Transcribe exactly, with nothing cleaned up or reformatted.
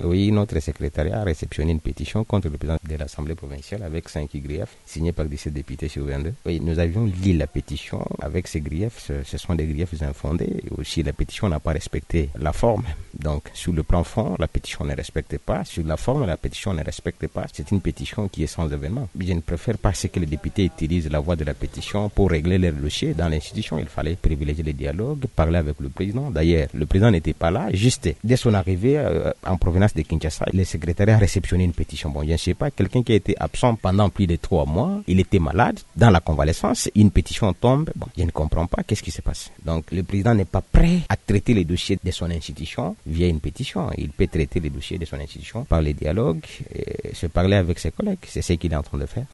Oui, notre secrétariat a réceptionné une pétition contre le président de l'Assemblée provinciale avec cinq griefs signés par dix-sept députés sur vingt-deux. Oui, nous avions lu la pétition avec ces griefs. Ce, ce sont des griefs infondés. Aussi, la pétition n'a pas respecté la forme. Donc, sur le plan fond, la pétition ne respecte pas. Sur la forme, la pétition ne respecte pas. C'est une pétition qui est sans événement. Je ne préfère pas ce que les députés utilisent la voie de la pétition pour régler leurs dossiers dans l'institution. Il fallait privilégier le dialogue, parler avec le président. D'ailleurs, le président n'était pas là. Juste, dès son arrivée euh, en provenance de Kinshasa, le secrétariat a réceptionné une pétition. Bon, je ne sais pas, quelqu'un qui a été absent pendant plus de trois mois, il était malade, dans la convalescence, une pétition tombe. Bon, je ne comprends pas qu'est-ce qui se passe. Donc, le président n'est pas prêt à traiter les dossiers de son institution via une pétition. Il peut traiter les dossiers de son institution par les dialogues et se parler avec ses collègues. C'est ce qu'il est en train de faire.